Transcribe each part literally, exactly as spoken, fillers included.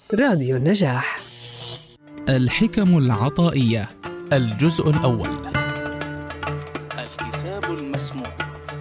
راديو النجاح. الحكم العطائية، الجزء الأول. الكتاب المسموع.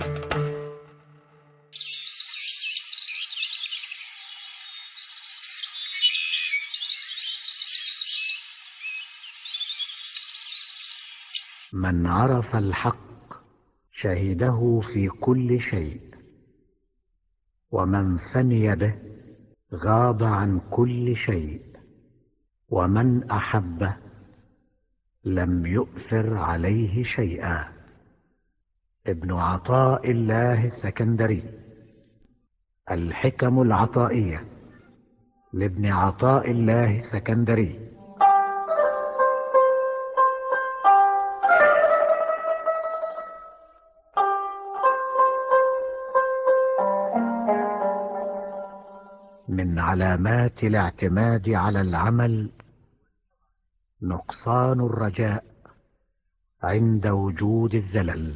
من عرف الحق شهده في كل شيء، ومن فني به غاب عن كل شيء، ومن أحبه لم يؤثر عليه شيئا. ابن عطاء الله السكندري. الحكم العطائية لابن عطاء الله السكندري. من علامات الاعتماد على العمل نقصان الرجاء عند وجود الزلل.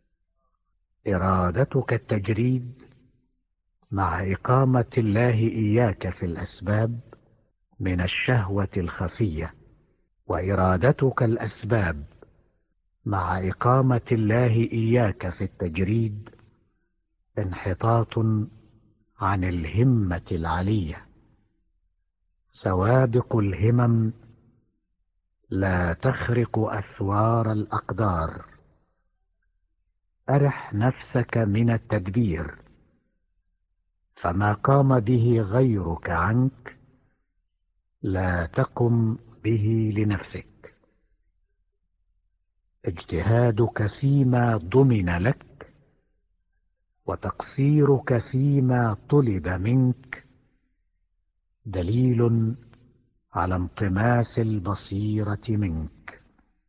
إرادتك التجريد مع إقامة الله إياك في الأسباب من الشهوة الخفية، وإرادتك الأسباب مع إقامة الله إياك في التجريد انحطاط عن الهمة العلية. سوابق الهمم لا تخرق أثوار الأقدار. أرح نفسك من التدبير، فما قام به غيرك عنك لا تقم به لنفسك. اجتهادك فيما ضمن لك وتقصيرك فيما طلب منك دليل على انطماس البصيرة منك.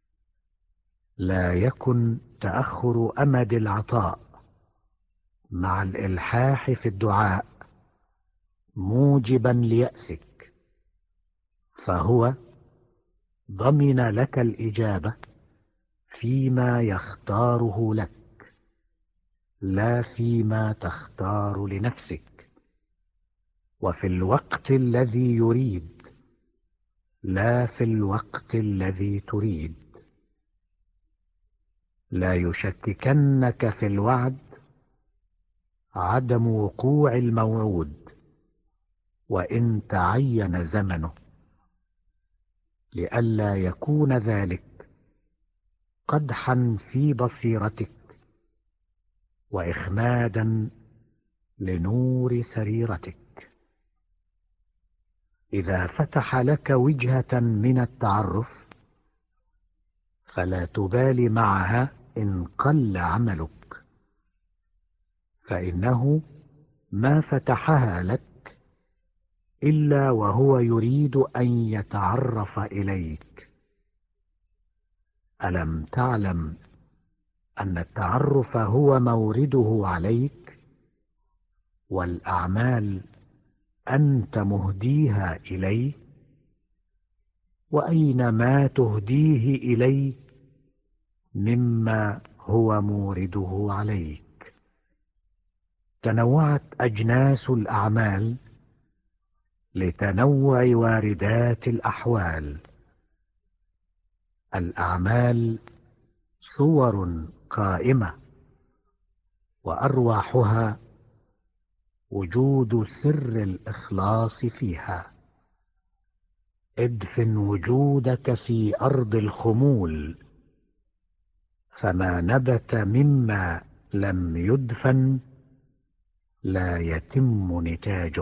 لا يكن تأخر أمد العطاء مع الإلحاح في الدعاء موجبا ليأسك، فهو ضمن لك الإجابة فيما يختاره لك، لا فيما تختار لنفسك، وفي الوقت الذي يريد لا في الوقت الذي تريد. لا يشككنك في الوعد عدم وقوع الموعود وإن تعين زمنه، لئلا يكون ذلك قدحا في بصيرتك وإخمادا لنور سريرتك. إذا فتح لك وجهة من التعرف فلا تبال معها إن قل عملك، فإنه ما فتحها لك إلا وهو يريد أن يتعرف إليك. ألم تعلم أن التعرف هو مورده عليك، والأعمال أنت مهديها إليه، وأين ما تهديه إليه مما هو مورده عليك. تنوعت أجناس الأعمال لتنوع واردات الأحوال. الأعمال صور قائمة، وأرواحها وجود سر الإخلاص فيها. ادفن وجودك في أرض الخمول، فما نبت مما لم يدفن لا يتم نتاجه.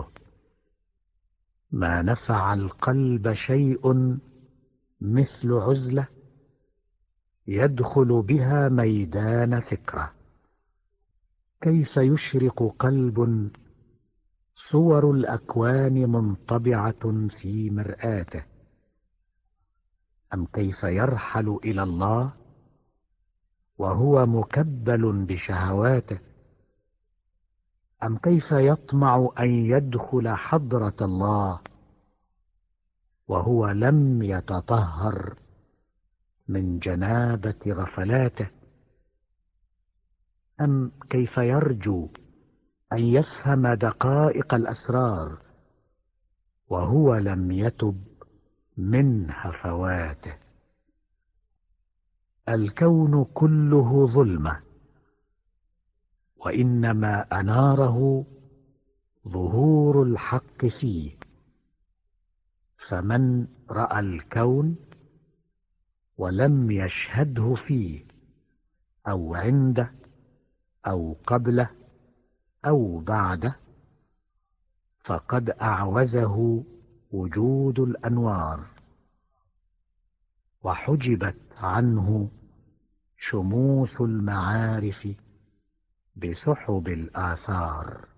ما نفع القلب شيء مثل عزلة يدخل بها ميدان فكرة. كيف يشرق قلب صور الأكوان منطبعة في مرآته؟ أم كيف يرحل إلى الله وهو مكبل بشهواته؟ أم كيف يطمع أن يدخل حضرة الله وهو لم يتطهر من جنابة غفلاته؟ أم كيف يرجو أن يفهم دقائق الأسرار وهو لم يتب من هفواته. الكون كله ظلمة، وإنما أناره ظهور الحق فيه. فمن رأى الكون ولم يشهده فيه أو عنده أو قبله أو بعده، فقد أعوزه وجود الأنوار، وحجبت عنه شموس المعارف بسحب الآثار.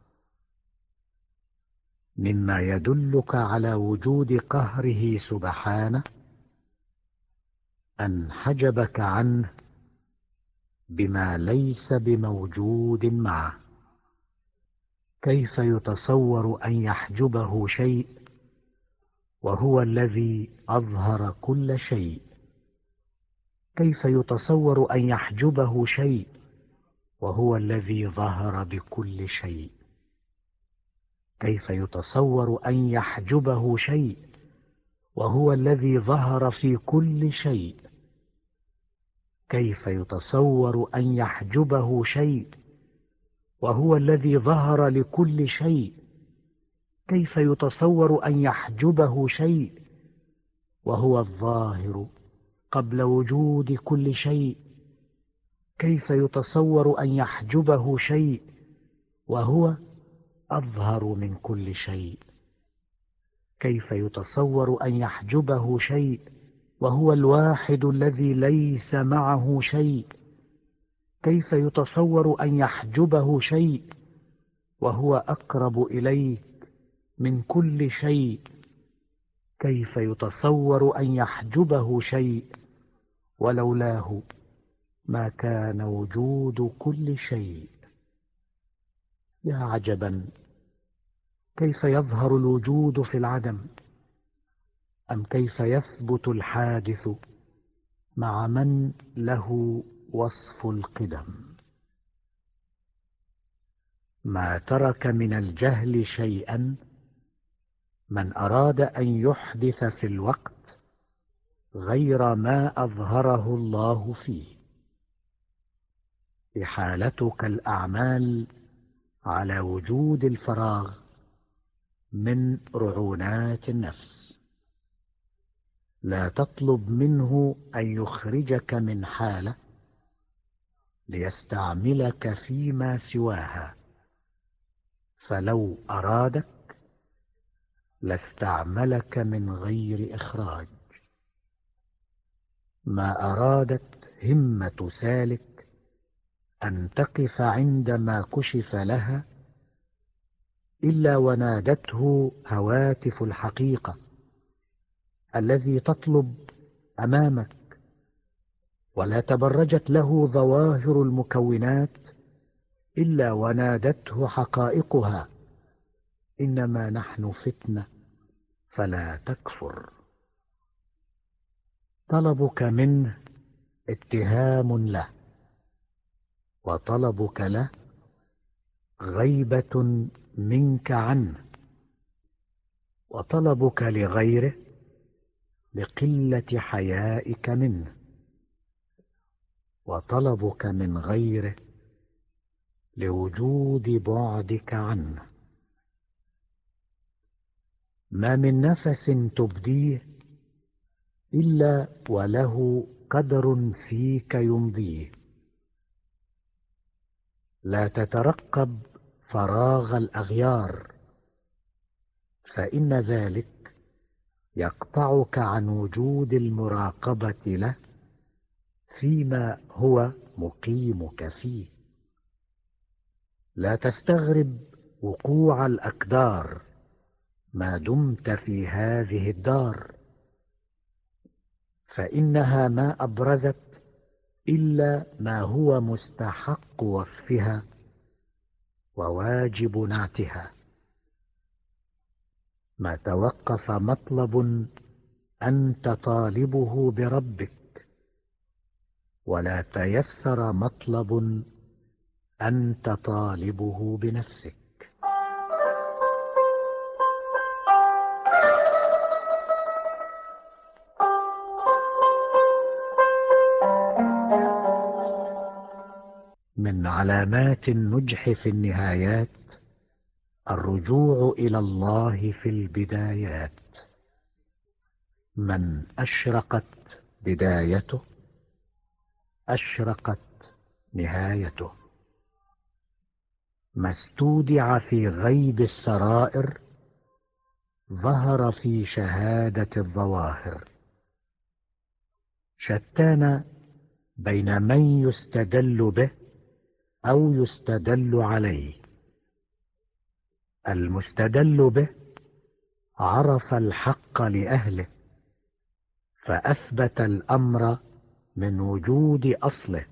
مما يدلك على وجود قهره سبحانه أن حجبك عنه بما ليس بموجود معه. كيف يتصور أن يحجبه شيء وهو الذي أظهر كل شيء؟ كيف يتصور أن يحجبه شيء وهو الذي ظهر بكل شيء؟ كيف يتصور أن يحجبه شيء وهو الذي ظهر في كل شيء؟ كيف يتصور أن يحجبه شيء وهو الذي ظهر لكل شيء؟ كيف يتصور أن يحجبه شيء وهو الظاهر قبل وجود كل شيء؟ كيف يتصور أن يحجبه شيء وهو أظهر من كل شيء؟ كيف يتصور أن يحجبه شيء وهو الواحد الذي ليس معه شيء؟ كيف يتصور أن يحجبه شيء وهو أقرب إليك من كل شيء؟ كيف يتصور أن يحجبه شيء ولولاه ما كان وجود كل شيء؟ يا عجبا، كيف يظهر الوجود في العدم؟ أم كيف يثبت الحادث مع من له وصف القدم؟ ما ترك من الجهل شيئا من أراد أن يحدث في الوقت غير ما أظهره الله فيه. إحالتك الأعمال على وجود الفراغ من رعونات النفس. لا تطلب منه أن يخرجك من حالة ليستعملك فيما سواها، فلو أرادك لاستعملك من غير إخراج. ما أرادت همة سالك أن تقف عندما كشف لها إلا ونادته هواتف الحقيقة الذي تطلب أمامك، ولا تبرجت له ظواهر المكونات إلا ونادته حقائقها: إنما نحن فتنة فلا تكفر. طلبك منه اتهام له، وطلبك له غيبة منك عنه، وطلبك لغيره لقلة حيائك منه، وطلبك من غيره لوجود بعدك عنه. ما من نفس تبديه إلا وله قدر فيك يمضيه. لا تترقب فراغ الأغيار، فإن ذلك يقطعك عن وجود المراقبة له فيما هو مقيمك فيه. لا تستغرب وقوع الأقدار ما دمت في هذه الدار، فإنها ما أبرزت إلا ما هو مستحق وصفها وواجب نعتها. ما توقف مطلب أنت طالبه بربك، ولا تيسر مطلب أنت طالبه بنفسك. علامات النجح في النهايات الرجوع إلى الله في البدايات. من أشرقت بدايته أشرقت نهايته. ما استودع في غيب السرائر ظهر في شهادة الظواهر. شتان بين من يستدل به أو يستدل عليه. المستدل به عرف الحق لأهله فأثبت الأمر من وجود أصله،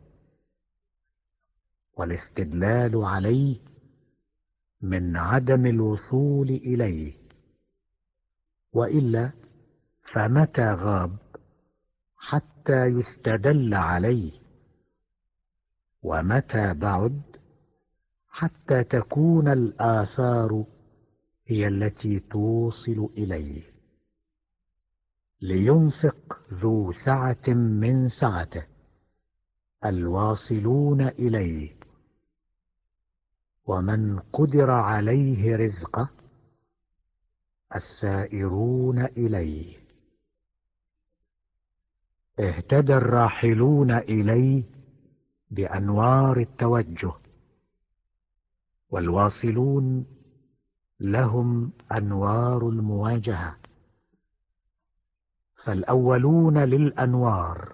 والاستدلال عليه من عدم الوصول إليه، وإلا فمتى غاب حتى يستدل عليه، ومتى بعد حتى تكون الآثار هي التي توصل إليه. لينفق ذو سعة من سعته الواصلون إليه، ومن قدر عليه رزقه السائرون إليه. اهتدى الراحلون إليه بأنوار التوجه، والواصلون لهم أنوار المواجهة. فالأولون للأنوار،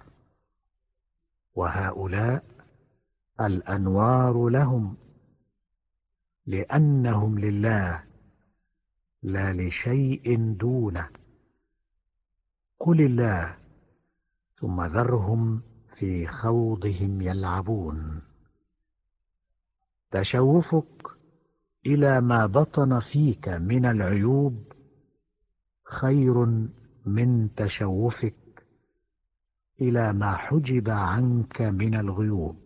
وهؤلاء الأنوار لهم، لأنهم لله لا لشيء دونه. قل الله ثم ذرهم في خوضهم يلعبون. تشوفك إلى ما بطن فيك من العيوب خير من تشوفك إلى ما حجب عنك من الغيوب.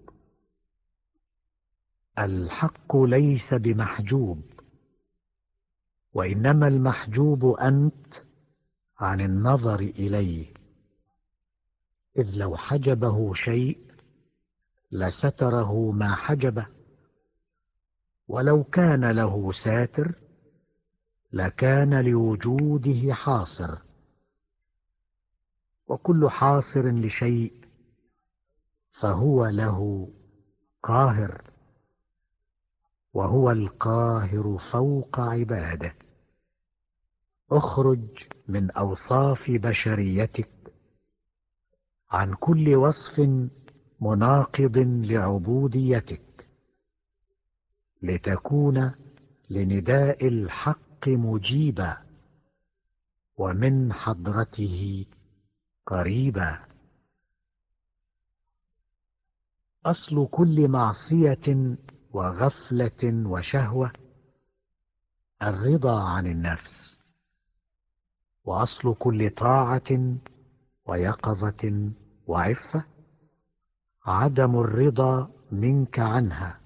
الحق ليس بمحجوب، وإنما المحجوب أنت عن النظر إليه، إذ لو حجبه شيء لستره ما حجبه، ولو كان له ساتر لكان لوجوده حاصر، وكل حاصر لشيء فهو له قاهر، وهو القاهر فوق عباده. اخرج من أوصاف بشريتك عن كل وصف مناقض لعبوديتك، لتكون لنداء الحق مجيبا، ومن حضرته قريبا. أصل كل معصية وغفلة وشهوة الرضا عن النفس، وأصل كل طاعة ويقظة وعفة عدم الرضا منك عنها.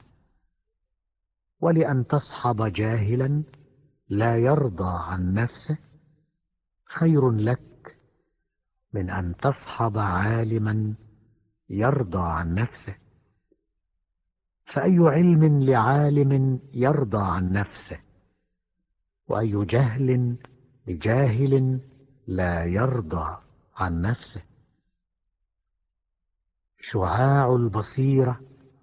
ولأن تصحب جاهلا لا يرضى عن نفسه خير لك من أن تصحب عالما يرضى عن نفسه. فأي علم لعالم يرضى عن نفسه، وأي جهل لجاهل لا يرضى عن نفسه. شعاع البصيرة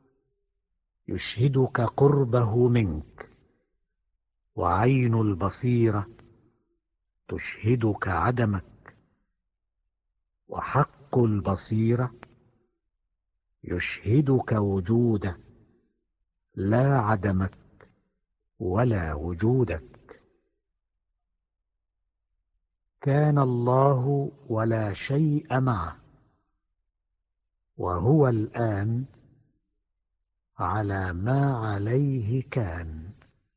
يشهدك قربه منك، وعين البصيرة تشهدك عدمك، وحق البصيرة يشهدك وجوده لا عدمك ولا وجودك. كان الله ولا شيء معه، وهو الآن على ما عليه كان.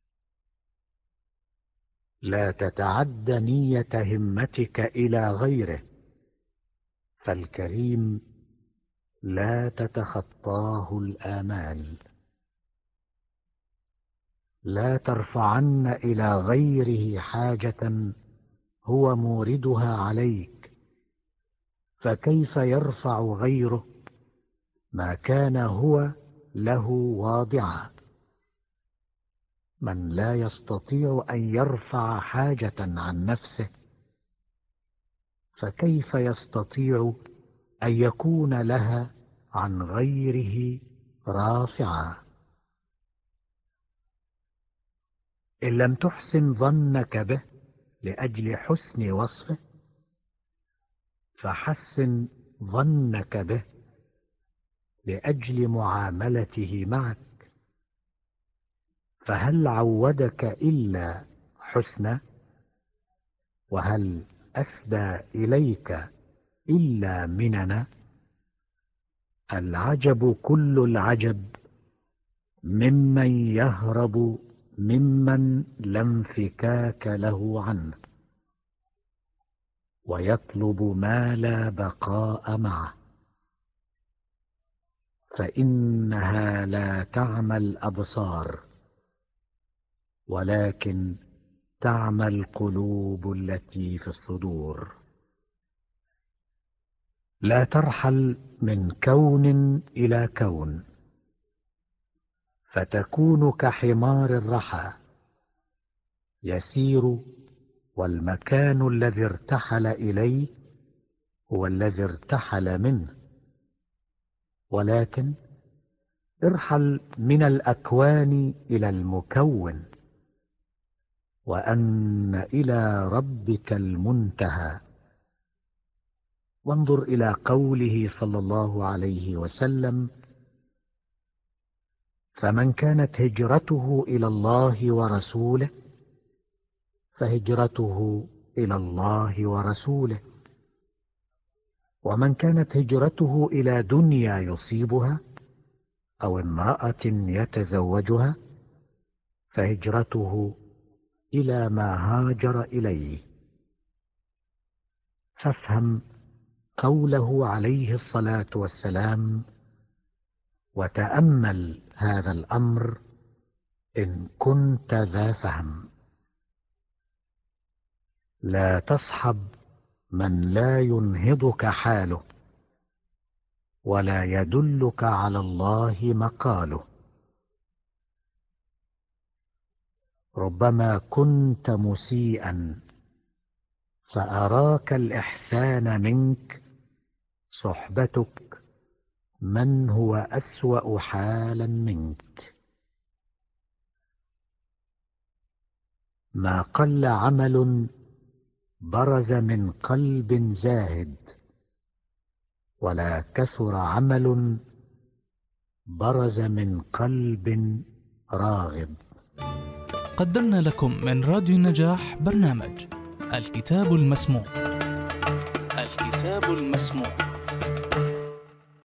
لا تتعد نية همتك إلى غيره، فالكريم لا تتخطاه الآمال. لا ترفعن إلى غيره حاجة هو موردها عليك، فكيف يرفع غيره ما كان هو له واضعا. من لا يستطيع أن يرفع حاجة عن نفسه، فكيف يستطيع أن يكون لها عن غيره رافعا؟ إن لم تحسن ظنك به لأجل حسن وصفه، فحسن ظنك به لأجل معاملته معك. فهل عودك إلا حسنا؟ وهل أسدى إليك إلا مننا؟ العجب كل العجب ممن يهرب ممن لا انفكاك له عنه، ويطلب ما لا بقاء معه. فإنها لا تعمى الأبصار، ولكن تعمى القلوب التي في الصدور. لا ترحل من كون إلى كون، فتكون كحمار الرحى يسير، والمكان الذي ارتحل إليه هو الذي ارتحل منه. ولكن ارحل من الأكوان إلى المكون، وأن إلى ربك المنتهى. وانظر إلى قوله صلى الله عليه وسلم: فمن كانت هجرته إلى الله ورسوله فهجرته إلى الله ورسوله، ومن كانت هجرته إلى دنيا يصيبها أو امرأة يتزوجها فهجرته إلى ما هاجر إليه. فافهم قوله عليه الصلاة والسلام، وتأمل هذا الأمر إن كنت ذا فهم. لا تصحب من لا ينهضك حاله، ولا يدلك على الله مقاله. ربما كنت مسيئا فأراك الإحسان منك صحبتك من هو أسوأ حالا منك. ما قل عمل برز من قلب زاهد، ولا كثر عمل برز من قلب راغب. قدمنا لكم من راديو النجاح برنامج الكتاب المسموع. الكتاب المسموع.